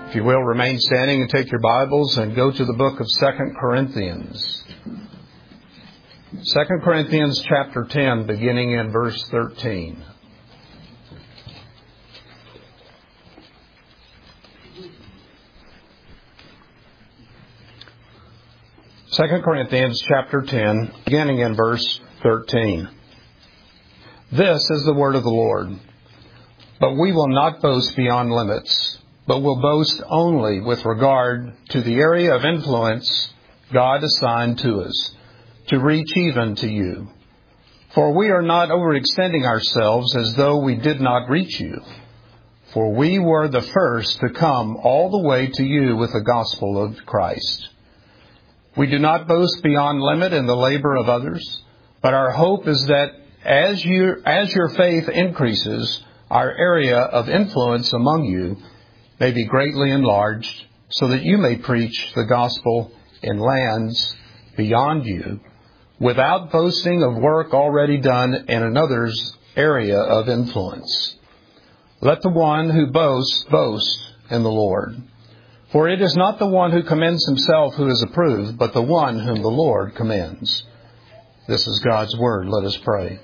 If you will, remain standing and take your Bibles and go to the book of 2 Corinthians. 2 Corinthians chapter 10, beginning in verse 13. Second Corinthians chapter 10, beginning in verse 13. This is the word of the Lord. But we will not boast beyond limits, but will boast only with regard to the area of influence God assigned to us, to reach even to you. For we are not overextending ourselves as though we did not reach you. For we were the first to come all the way to you with the gospel of Christ. We do not boast beyond limit in the labor of others, but our hope is that as your faith increases, our area of influence among you may be greatly enlarged, so that you may preach the gospel in lands beyond you, without boasting of work already done in another's area of influence. Let the one who boasts boast in the Lord. For it is not the one who commends himself who is approved, but the one whom the Lord commends. This is God's word. Let us pray.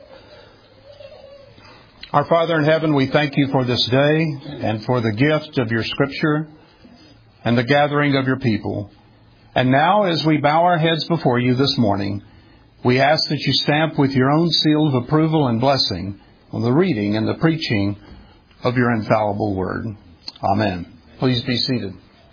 Our Father in heaven, we thank you for this day and for the gift of your scripture and the gathering of your people. And now, as we bow our heads before you this morning, we ask that you stamp with your own seal of approval and blessing on the reading and the preaching of your infallible word. Amen. Please be seated.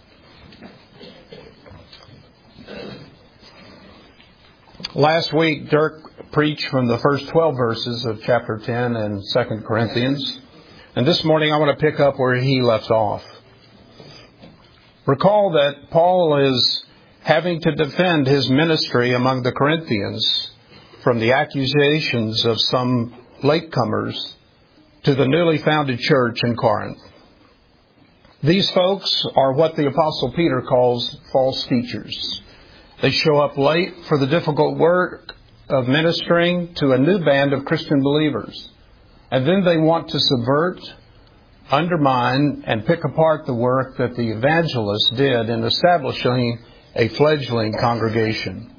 Last week, Dirk preached from the first 12 verses of chapter 10 in 2 Corinthians. And this morning I want to pick up where he left off. Recall that Paul is having to defend his ministry among the Corinthians from the accusations of some latecomers to the newly founded church in Corinth. These folks are what the Apostle Peter calls false teachers. They show up late for the difficult work of ministering to a new band of Christian believers. And then they want to subvert, undermine, and pick apart the work that the evangelists did in establishing a fledgling congregation.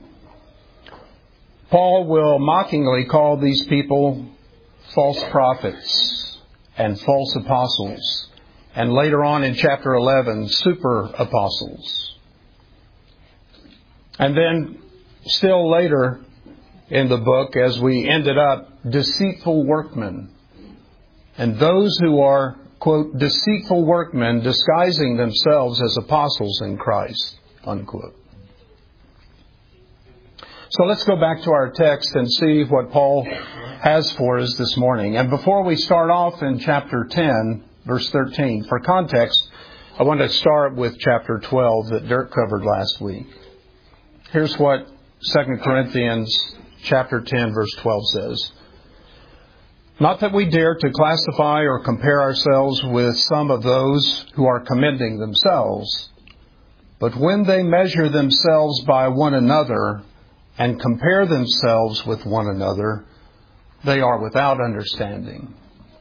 Paul will mockingly call these people false prophets and false apostles, and later on in chapter 11, super apostles. And then still later in the book, as we ended up, deceitful workmen. And those who are, quote, deceitful workmen disguising themselves as apostles in Christ, unquote. So let's go back to our text and see what Paul has for us this morning. And before we start off in chapter 10, verse 13, for context, I want to start with chapter 12 that Dirk covered last week. Here's what 2 Corinthians chapter 10, verse 12 says. Not that we dare to classify or compare ourselves with some of those who are commending themselves, but when they measure themselves by one another and compare themselves with one another, they are without understanding.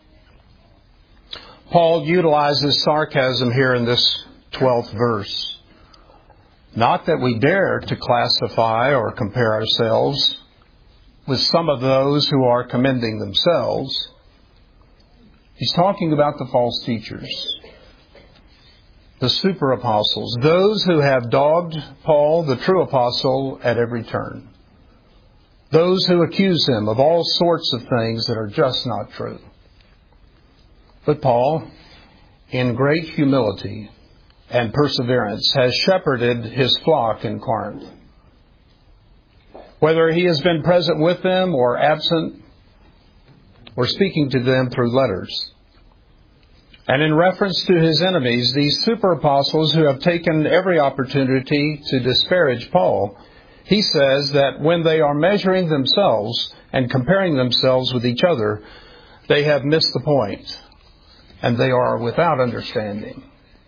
Paul utilizes sarcasm here in this 12th verse. Not that we dare to classify or compare ourselves with some of those who are commending themselves. He's talking about the false teachers, the super apostles, those who have dogged Paul, the true apostle, at every turn. Those who accuse him of all sorts of things that are just not true. But Paul, in great humility and perseverance, has shepherded his flock in Corinth. Whether he has been present with them or absent, or speaking to them through letters. And in reference to his enemies, these super apostles who have taken every opportunity to disparage Paul, he says that when they are measuring themselves and comparing themselves with each other, they have missed the point, and they are without understanding.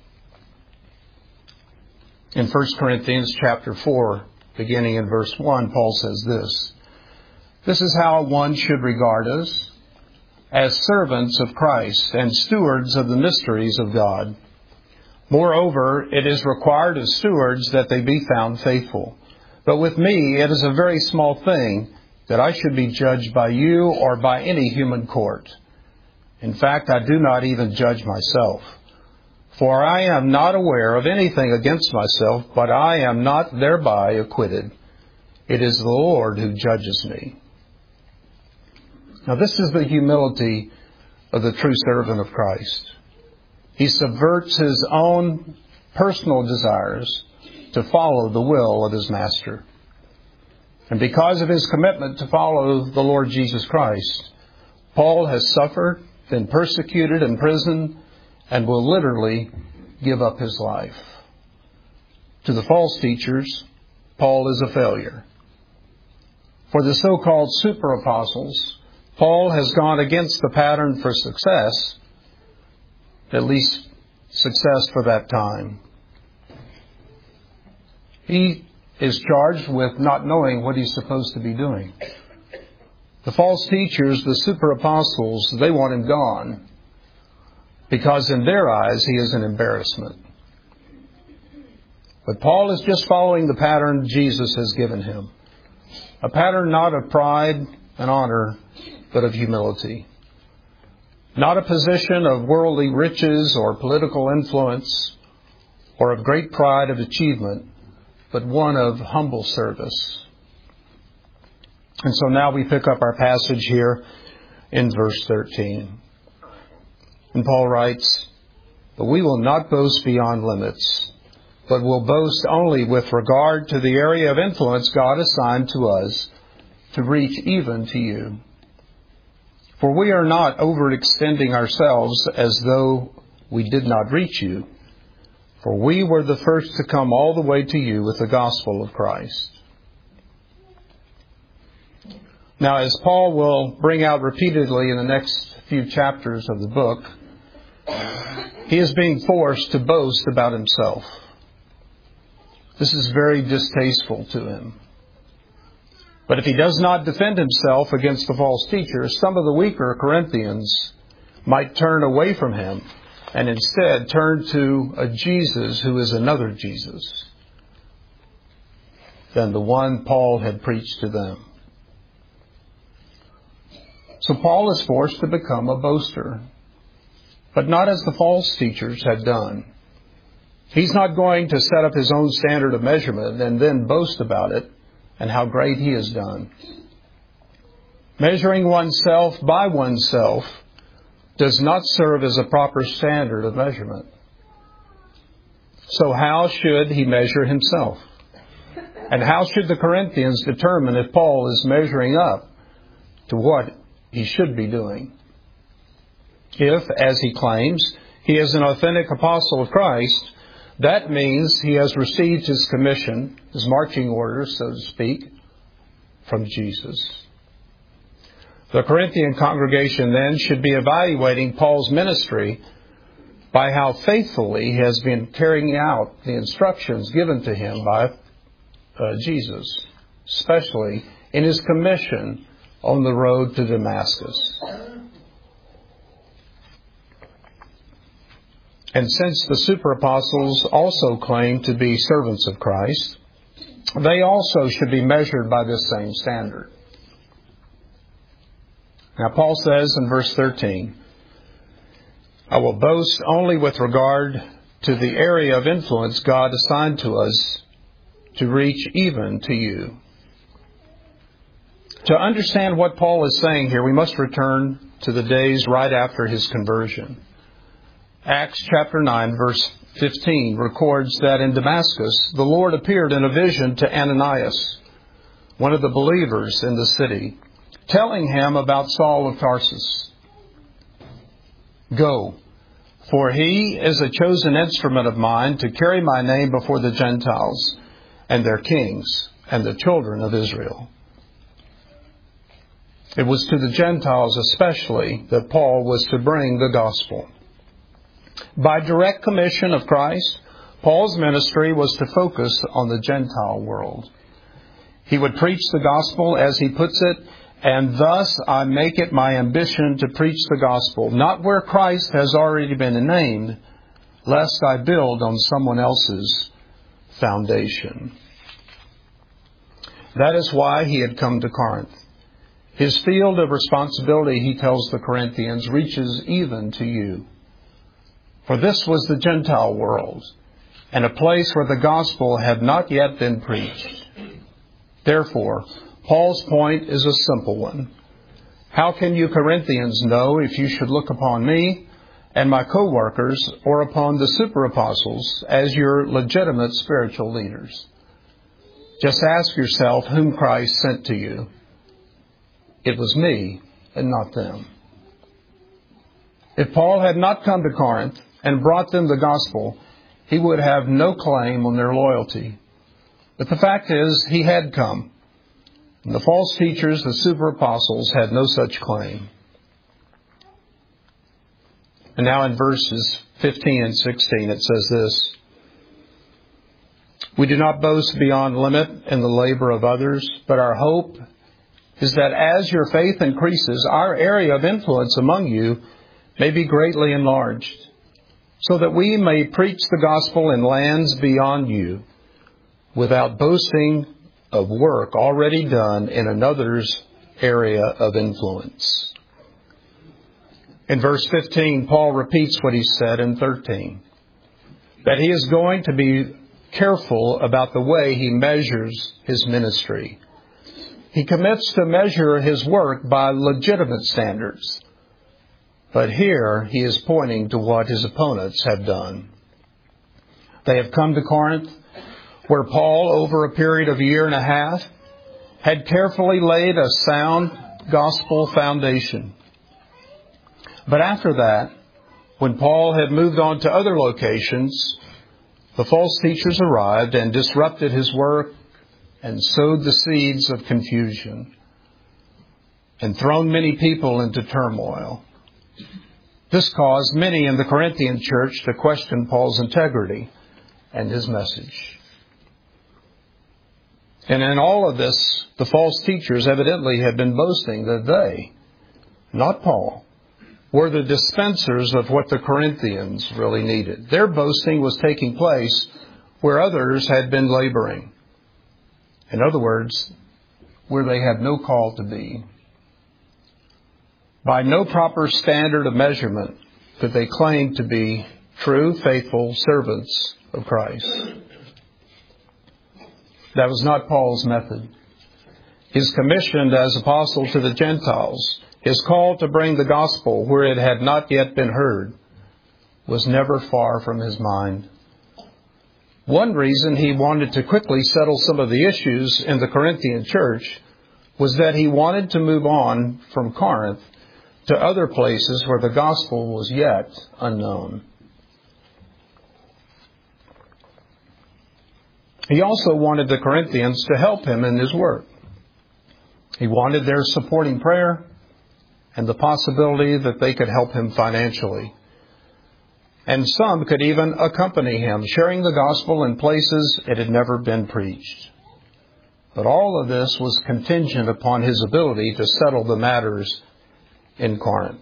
In 1 Corinthians chapter 4, beginning in verse 1, Paul says this. This is how one should regard us, as servants of Christ and stewards of the mysteries of God. Moreover, it is required of stewards that they be found faithful. But with me it is a very small thing that I should be judged by you or by any human court. In fact, I do not even judge myself. For I am not aware of anything against myself, but I am not thereby acquitted. It is the Lord who judges me. Now this is the humility of the true servant of Christ. He subverts his own personal desires to follow the will of his master. And because of his commitment to follow the Lord Jesus Christ, Paul has suffered, been persecuted, imprisoned, and will literally give up his life. To the false teachers, Paul is a failure. For the so-called super apostles, Paul has gone against the pattern for success, at least success for that time. He is charged with not knowing what he's supposed to be doing. The false teachers, the super apostles, they want him gone because in their eyes he is an embarrassment. But Paul is just following the pattern Jesus has given him. A pattern not of pride and honor, but of humility. Not a position of worldly riches or political influence or of great pride of achievement, but one of humble service. And so now we pick up our passage here in verse 13. And Paul writes, "But we will not boast beyond limits, but will boast only with regard to the area of influence God assigned to us to reach even to you. For we are not overextending ourselves as though we did not reach you, for we were the first to come all the way to you with the gospel of Christ." Now, as Paul will bring out repeatedly in the next few chapters of the book, he is being forced to boast about himself. This is very distasteful to him. But if he does not defend himself against the false teachers, some of the weaker Corinthians might turn away from him and instead turn to a Jesus who is another Jesus than the one Paul had preached to them. So Paul is forced to become a boaster, but not as the false teachers had done. He's not going to set up his own standard of measurement and then boast about it and how great he has done. Measuring oneself by oneself does not serve as a proper standard of measurement. So how should he measure himself? And how should the Corinthians determine if Paul is measuring up to what he should be doing? If, as he claims, he is an authentic apostle of Christ, that means he has received his commission, his marching orders, so to speak, from Jesus. The Corinthian congregation then should be evaluating Paul's ministry by how faithfully he has been carrying out the instructions given to him by Jesus, especially in his commission on the road to Damascus. And since the super apostles also claim to be servants of Christ, they also should be measured by this same standard. Now Paul says in verse 13, "I will boast only with regard to the area of influence God assigned to us to reach even to you." To understand what Paul is saying here, we must return to the days right after his conversion. Acts chapter 9, verse 15 records that in Damascus, the Lord appeared in a vision to Ananias, one of the believers in the city, telling him about Saul of Tarsus. "Go, for he is a chosen instrument of mine to carry my name before the Gentiles and their kings and the children of Israel." It was to the Gentiles especially that Paul was to bring the gospel. By direct commission of Christ, Paul's ministry was to focus on the Gentile world. He would preach the gospel, as he puts it, "And thus I make it my ambition to preach the gospel, not where Christ has already been named, lest I build on someone else's foundation. That is why he had come to Corinth. His field of responsibility, he tells the Corinthians, reaches even to you. For this was the Gentile world, and a place where the gospel had not yet been preached. Therefore, Paul's point is a simple one. How can you Corinthians know if you should look upon me and my co-workers or upon the super apostles as your legitimate spiritual leaders? Just ask yourself whom Christ sent to you. It was me and not them. If Paul had not come to Corinth and brought them the gospel, he would have no claim on their loyalty. But the fact is, he had come. And the false teachers, the super apostles, had no such claim. And now in verses 15 and 16 it says this: We do not boast beyond limit in the labor of others, but our hope is that as your faith increases, our area of influence among you may be greatly enlarged, so that we may preach the gospel in lands beyond you, without boasting of work already done in another's area of influence. In verse 15, Paul repeats what he said in 13, that he is going to be careful about the way he measures his ministry. He commits to measure his work by legitimate standards. But here he is pointing to what his opponents have done. They have come to Corinth, where Paul, over a period of a year and a half, had carefully laid a sound gospel foundation. But after that, when Paul had moved on to other locations, the false teachers arrived and disrupted his work and sowed the seeds of confusion and thrown many people into turmoil. This caused many in the Corinthian church to question Paul's integrity and his message. And in all of this, the false teachers evidently had been boasting that they, not Paul, were the dispensers of what the Corinthians really needed. Their boasting was taking place where others had been laboring. In other words, where they had no call to be. By no proper standard of measurement could they claim to be true, faithful servants of Christ. That was not Paul's method. His commission as apostle to the Gentiles, his call to bring the gospel where it had not yet been heard, was never far from his mind. One reason he wanted to quickly settle some of the issues in the Corinthian church was that he wanted to move on from Corinth to other places where the gospel was yet unknown. He also wanted the Corinthians to help him in his work. He wanted their supporting prayer and the possibility that they could help him financially. And some could even accompany him, sharing the gospel in places it had never been preached. But all of this was contingent upon his ability to settle the matters in Corinth.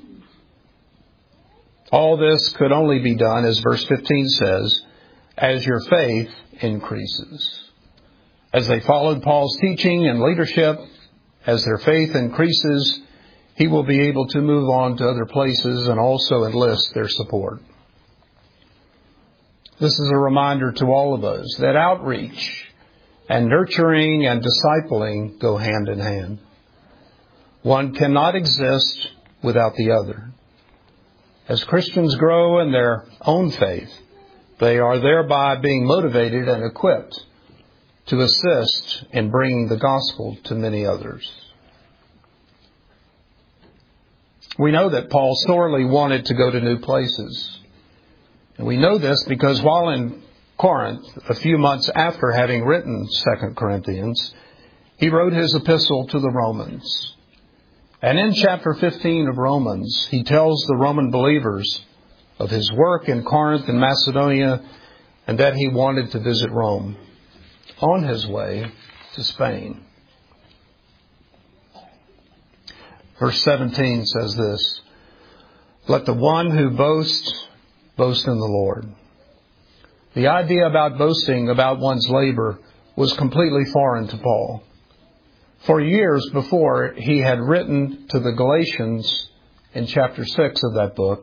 All this could only be done, as verse 15 says, as your faith increases. As they followed Paul's teaching and leadership, as their faith increases, he will be able to move on to other places and also enlist their support. This is a reminder to all of us that outreach and nurturing and discipling go hand in hand. One cannot exist without the other. As Christians grow in their own faith, they are thereby being motivated and equipped to assist in bringing the gospel to many others. We know that Paul sorely wanted to go to new places. And we know this because while in Corinth, a few months after having written 2 Corinthians, he wrote his epistle to the Romans. And in chapter 15 of Romans, he tells the Roman believers of his work in Corinth and Macedonia, and that he wanted to visit Rome on his way to Spain. Verse 17 says this: Let the one who boasts boast in the Lord. The idea about boasting about one's labor was completely foreign to Paul. For years before, he had written to the Galatians in chapter 6 of that book,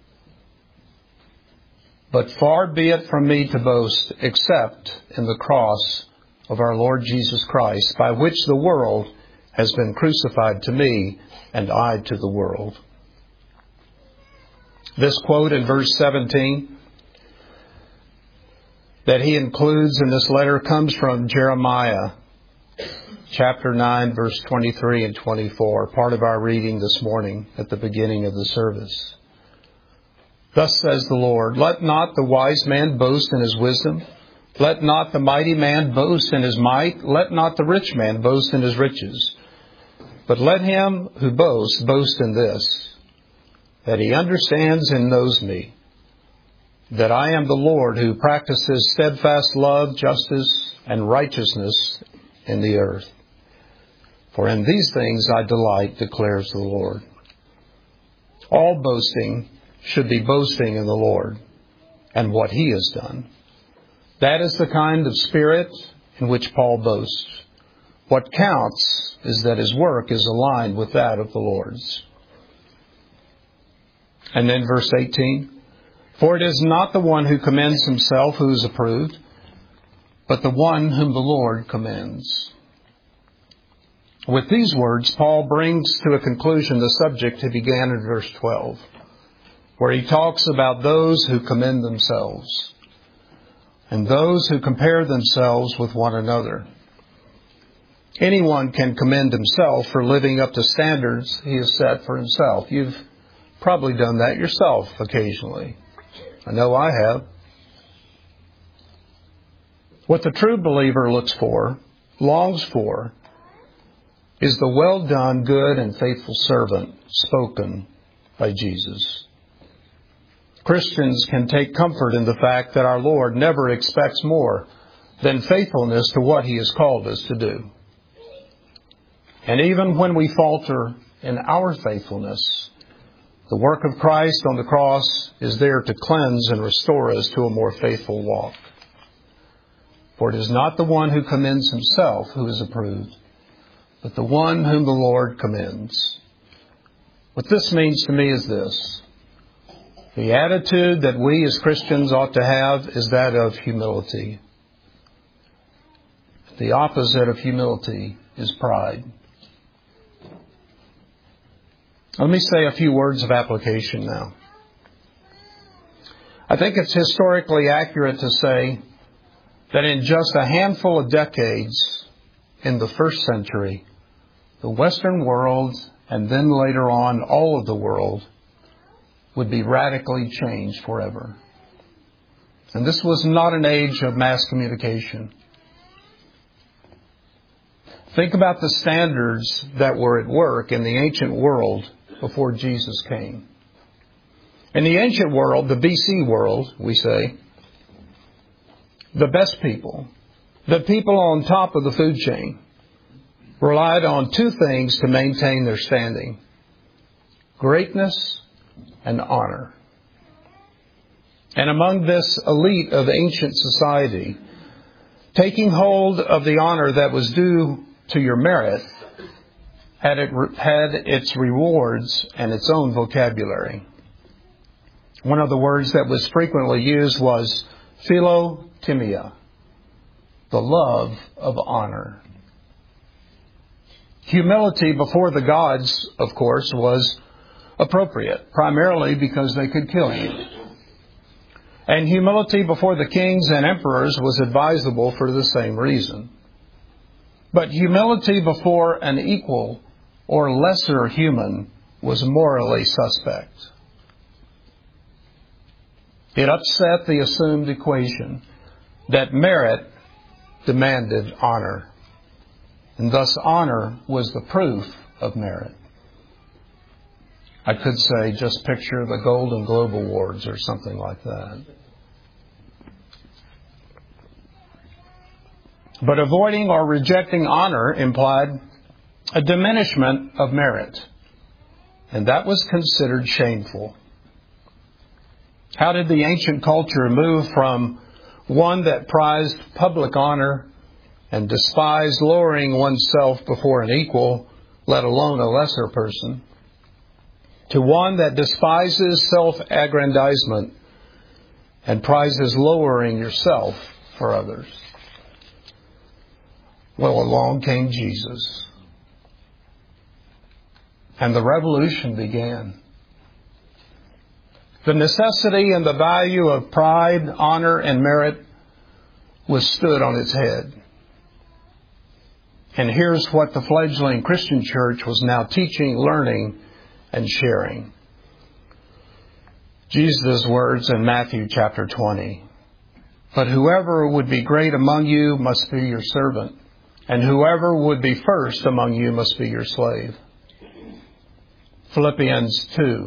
"But far be it from me to boast except in the cross of our Lord Jesus Christ, by which the world has been crucified to me and I to the world." This quote in verse 17 that he includes in this letter comes from Jeremiah chapter 9, verse 23 and 24, part of our reading this morning at the beginning of the service. "Thus says the Lord, let not the wise man boast in his wisdom. Let not the mighty man boast in his might. Let not the rich man boast in his riches. But let him who boasts boast in this, that he understands and knows me, that I am the Lord who practices steadfast love, justice, and righteousness in the earth. For in these things I delight, declares the Lord." All boasting should be boasting in the Lord and what He has done. That is the kind of spirit in which Paul boasts. What counts is that his work is aligned with that of the Lord's. And then verse 18, "For it is not the one who commends himself who is approved, but the one whom the Lord commends." With these words, Paul brings to a conclusion the subject he began in verse 12, where he talks about those who commend themselves and those who compare themselves with one another. Anyone can commend himself for living up to standards he has set for himself. You've probably done that yourself occasionally. I know I have. What the true believer looks for, longs for, is the well done, good and faithful servant spoken by Jesus. Christians can take comfort in the fact that our Lord never expects more than faithfulness to what He has called us to do. And even when we falter in our faithfulness, the work of Christ on the cross is there to cleanse and restore us to a more faithful walk. For it is not the one who commends himself who is approved, but the one whom the Lord commends. What this means to me is this: the attitude that we as Christians ought to have is that of humility. The opposite of humility is pride. Let me say a few words of application now. I think it's historically accurate to say that in just a handful of decades in the first century, the Western world, and then later on all of the world, would be radically changed forever. And this was not an age of mass communication. Think about the standards that were at work in the ancient world before Jesus came. In the ancient world, the BC world, we say, the best people, the people on top of the food chain, relied on two things to maintain their standing: greatness and honor. And among this elite of ancient society, taking hold of the honor that was due to your merit had its rewards and its own vocabulary. One of the words that was frequently used was philotimia, the love of honor. Humility before the gods, of course, was appropriate, primarily because they could kill you. And humility before the kings and emperors was advisable for the same reason. But humility before an equal or lesser human was morally suspect. It upset the assumed equation that merit demanded honor, and thus honor was the proof of merit. I could say, just picture the Golden Globe Awards or something like that. But avoiding or rejecting honor implied a diminishment of merit, and that was considered shameful. How did the ancient culture move from one that prized public honor and despised lowering oneself before an equal, let alone a lesser person, to one that despises self-aggrandizement and prizes lowering yourself for others? Well, along came Jesus, and the revolution began. The necessity and the value of pride, honor, and merit was stood on its head. And here's what the fledgling Christian church was now teaching, learning, and sharing. Jesus' words in Matthew chapter 20. But whoever would be great among you must be your servant, and whoever would be first among you must be your slave. Philippians 2.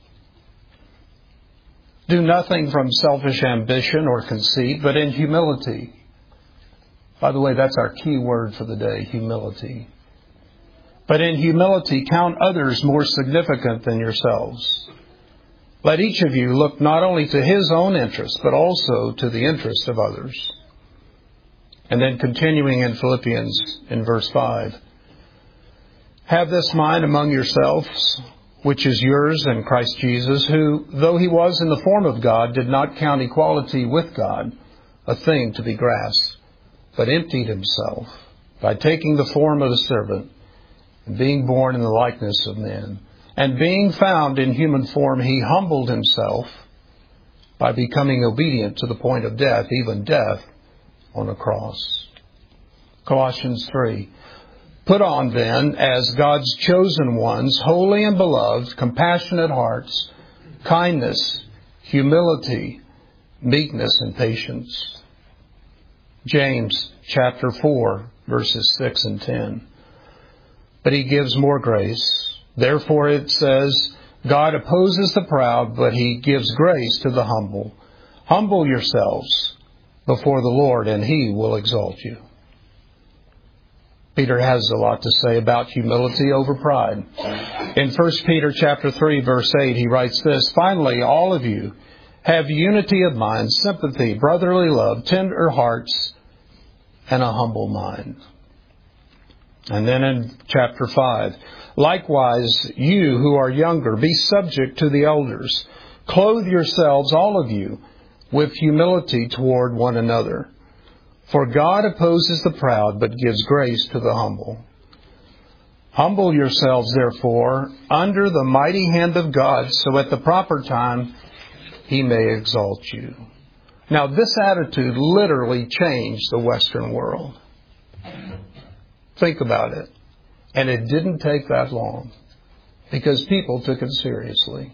Do nothing from selfish ambition or conceit, but in humility. By the way, that's our key word for the day, humility. But in humility, count others more significant than yourselves. Let each of you look not only to his own interest, but also to the interest of others. And then continuing in Philippians in verse 5. Have this mind among yourselves, which is yours in Christ Jesus, who, though he was in the form of God, did not count equality with God a thing to be grasped, but emptied himself by taking the form of a servant, and being born in the likeness of men. And being found in human form, he humbled himself by becoming obedient to the point of death, even death on a cross. Colossians 3. Put on then, as God's chosen ones, holy and beloved, compassionate hearts, kindness, humility, meekness, and patience. James chapter 4, verses 6 and 10. But he gives more grace. Therefore it says, God opposes the proud, but he gives grace to the humble. Humble yourselves before the Lord, and he will exalt you. Peter has a lot to say about humility over pride. In 1 Peter chapter 3, verse 8, he writes this, Finally, all of you have unity of mind, sympathy, brotherly love, tender hearts, and a humble mind. And then in chapter 5, likewise, you who are younger, be subject to the elders. Clothe yourselves, all of you, with humility toward one another. For God opposes the proud, but gives grace to the humble. Humble yourselves, therefore, under the mighty hand of God, so at the proper time he may exalt you. Now, this attitude literally changed the Western world. Think about it. And it didn't take that long, because people took it seriously.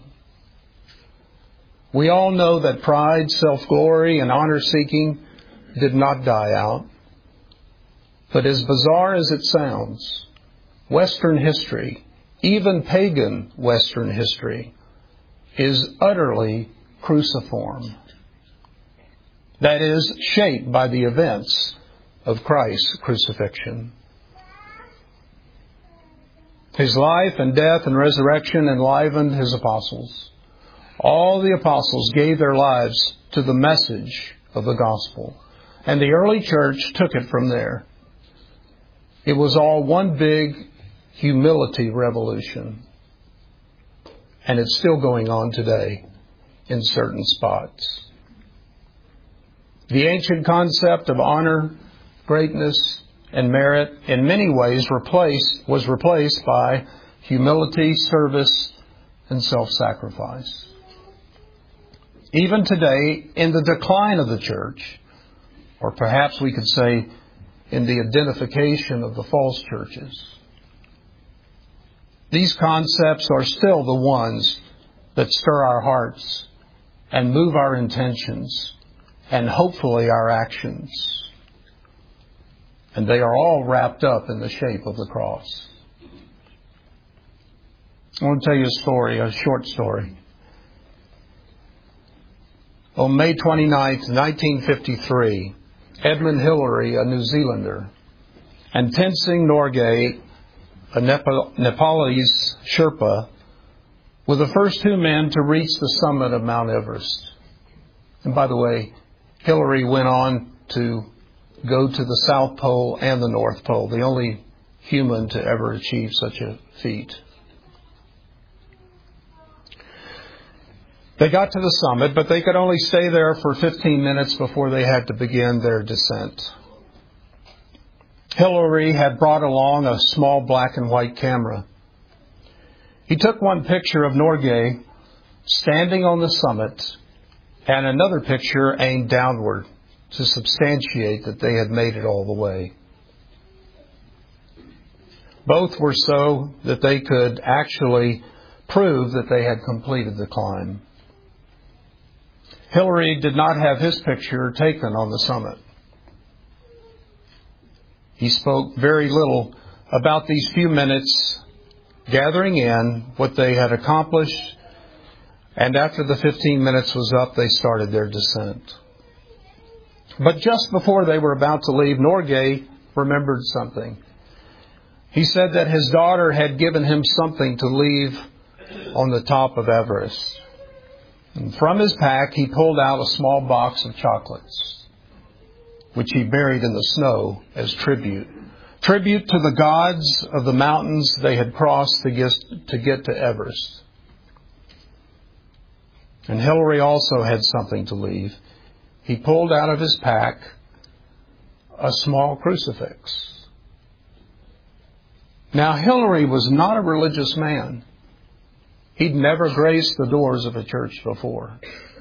We all know that pride, self-glory, and honor-seeking did not die out. But as bizarre as it sounds, Western history, even pagan Western history, is utterly cruciform. That is, shaped by the events of Christ's crucifixion. His life and death and resurrection enlivened his apostles. All the apostles gave their lives to the message of the gospel. And the early church took it from there. It was all one big humility revolution. And it's still going on today in certain spots. The ancient concept of honor, greatness, and merit in many ways was replaced by humility, service, and self-sacrifice. Even today, in the decline of the church, or perhaps we could say in the identification of the false churches, these concepts are still the ones that stir our hearts and move our intentions and hopefully our actions. And they are all wrapped up in the shape of the cross. I want to tell you a story, a short story. On May 29th, 1953, Edmund Hillary, a New Zealander, and Tenzing Norgay, a Nepalese Sherpa, were the first two men to reach the summit of Mount Everest. And by the way, Hillary went on to go to the South Pole and the North Pole, the only human to ever achieve such a feat. They got to the summit, but they could only stay there for 15 minutes before they had to begin their descent. Hillary had brought along a small black and white camera. He took one picture of Norgay standing on the summit and another picture aimed downward to substantiate that they had made it all the way. Both were so that they could actually prove that they had completed the climb. Hillary did not have his picture taken on the summit. He spoke very little about these few minutes, gathering in what they had accomplished, and after the 15 minutes was up, they started their descent. But just before they were about to leave, Norgay remembered something. He said that his daughter had given him something to leave on the top of Everest. And from his pack, he pulled out a small box of chocolates, which he buried in the snow as tribute. Tribute to the gods of the mountains they had crossed to get to Everest. And Hillary also had something to leave. He pulled out of his pack a small crucifix. Now, Hillary was not a religious man. He'd never graced the doors of a church before.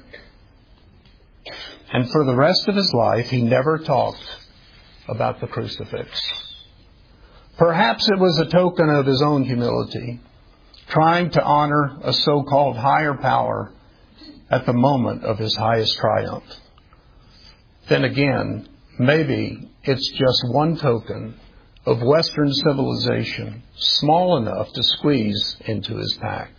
And for the rest of his life, he never talked about the crucifix. Perhaps it was a token of his own humility, trying to honor a so-called higher power at the moment of his highest triumph. Then again, maybe it's just one token of Western civilization, small enough to squeeze into his pack.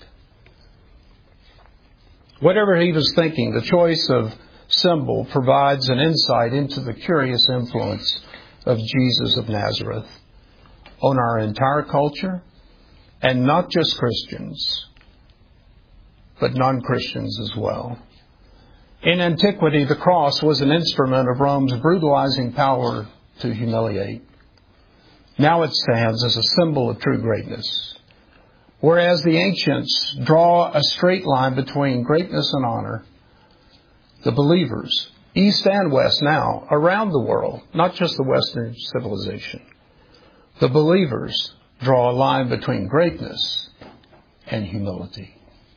Whatever he was thinking, the choice of symbol provides an insight into the curious influence of Jesus of Nazareth on our entire culture, and not just Christians, but non-Christians as well. In antiquity, the cross was an instrument of Rome's brutalizing power to humiliate. Now it stands as a symbol of true greatness. Whereas the ancients draw a straight line between greatness and honor, the believers, east and west now, around the world, not just the Western civilization, the believers draw a line between greatness and humility.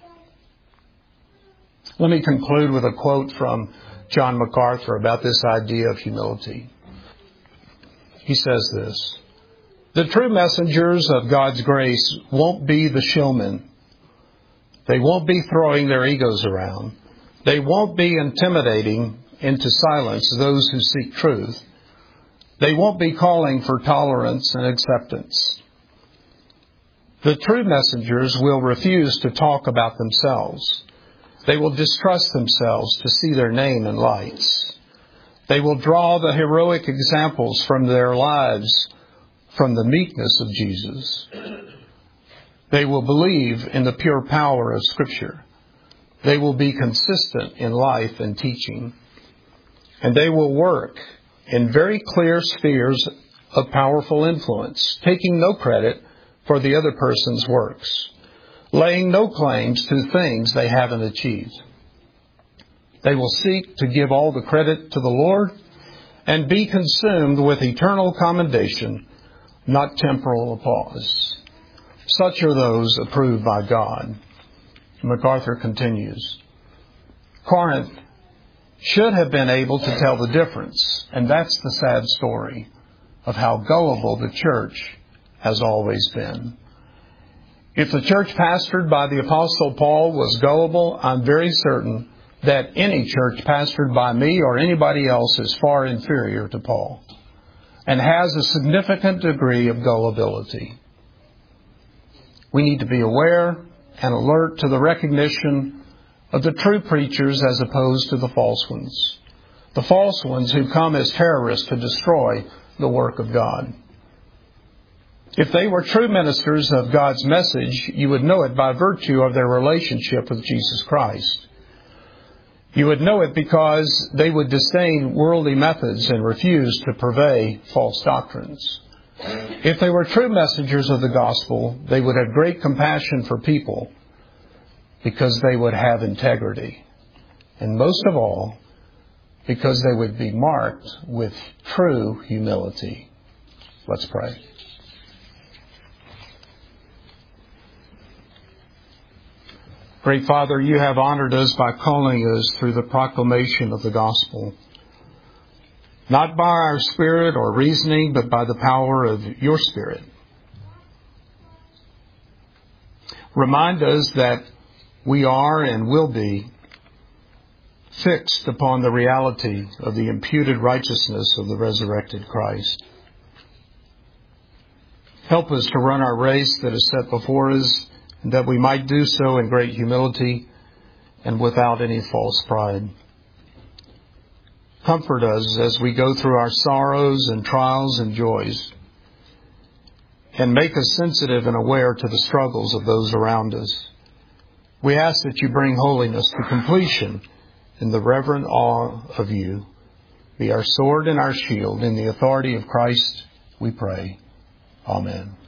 Let me conclude with a quote from John MacArthur about this idea of humility. He says this: "The true messengers of God's grace won't be the showmen. They won't be throwing their egos around. They won't be intimidating into silence those who seek truth. They won't be calling for tolerance and acceptance. The true messengers will refuse to talk about themselves. They will distrust themselves to see their name in lights. They will draw the heroic examples from their lives from the meekness of Jesus. They will believe in the pure power of Scripture. They will be consistent in life and teaching. And they will work in very clear spheres of powerful influence, taking no credit for the other person's works, laying no claims to things they haven't achieved. They will seek to give all the credit to the Lord and be consumed with eternal commendation, not temporal applause. Such are those approved by God." MacArthur continues, "Corinth should have been able to tell the difference, and that's the sad story of how gullible the church has always been. If the church pastored by the Apostle Paul was gullible, I'm very certain that any church pastored by me or anybody else is far inferior to Paul and has a significant degree of gullibility. We need to be aware and alert to the recognition of the true preachers as opposed to the false ones who come as terrorists to destroy the work of God. If they were true ministers of God's message, you would know it by virtue of their relationship with Jesus Christ. You would know it because they would disdain worldly methods and refuse to purvey false doctrines. If they were true messengers of the gospel, they would have great compassion for people because they would have integrity. And most of all, because they would be marked with true humility. Let's pray. Great Father, you have honored us by calling us through the proclamation of the gospel. Not by our spirit or reasoning, but by the power of your Spirit. Remind us that we are and will be fixed upon the reality of the imputed righteousness of the resurrected Christ. Help us to run our race that is set before us, and that we might do so in great humility and without any false pride. Comfort us as we go through our sorrows and trials and joys, and make us sensitive and aware to the struggles of those around us. We ask that you bring holiness to completion in the reverent awe of you. Be our sword and our shield. In the authority of Christ, we pray. Amen.